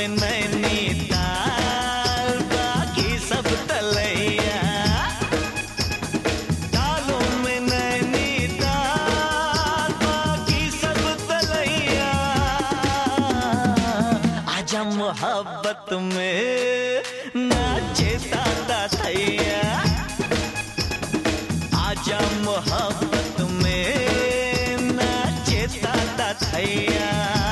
में नैनीताल, बाकी सब तलैया। तालों में नैनीताल, बाकी सब तलैया। आजा मोहब्बत में नाचे ताता थैया। आजा मोहब्बत में नाचे ताता थैया।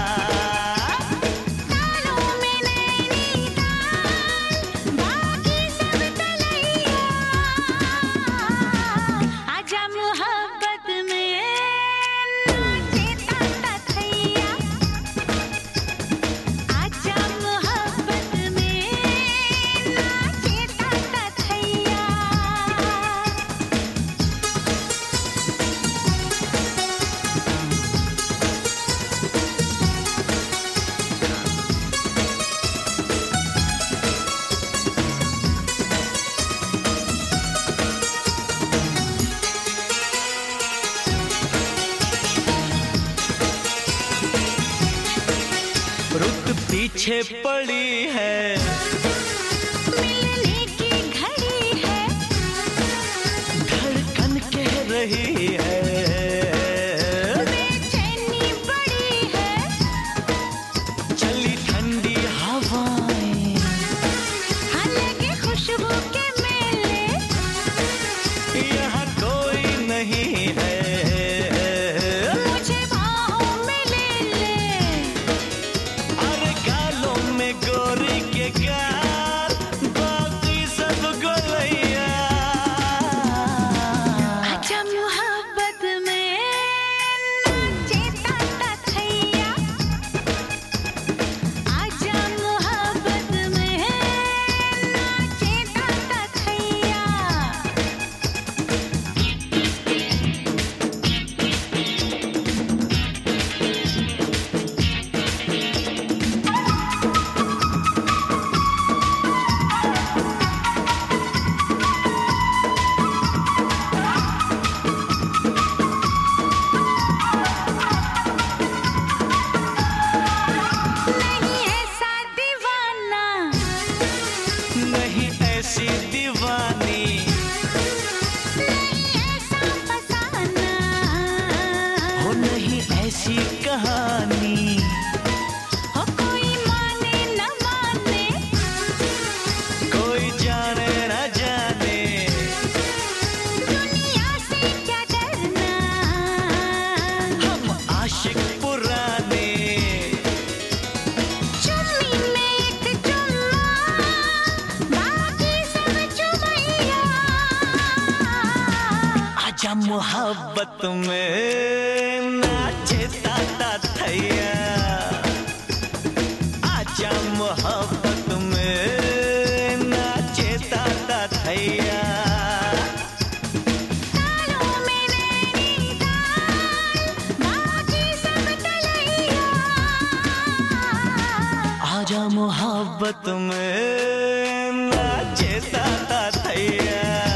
रुत पीछे पड़ी है, मिलने की घड़ी है, धड़कन कह रही है, बेचैनी बड़ी है, चली ठंडी हवाएं, लगे खुशबू के मेले, यहाँ कोई नहीं है, मुझे बाहों में ले ले। अरे गालों में गोरी के गाल, बाकी सब गोलैया। आजा मोहब्बत में नाचे ताता थैया। आजा मोहब्बत में नाचे ताता थैया। नहीं ऐसा दीवाना, नहीं ऐसी दीवानी, नहीं ऐसा फसाना, हो नहीं ऐसी कहानी। हो कोई माने न माने, कोई जाने न जाने, दुनिया से क्या डरना। हम आशिक पुराने। चुम्मी में एक चुम्मा, बाकी सब चुमैया। आजा मोहब्बत में नाचे ताता थैया। आजा मोहब्बत में नाचे ताता थैया। तालों में नैनीताल, बाकी सब तलैया। आजा मोहब्बत में नाचे ताता थैया।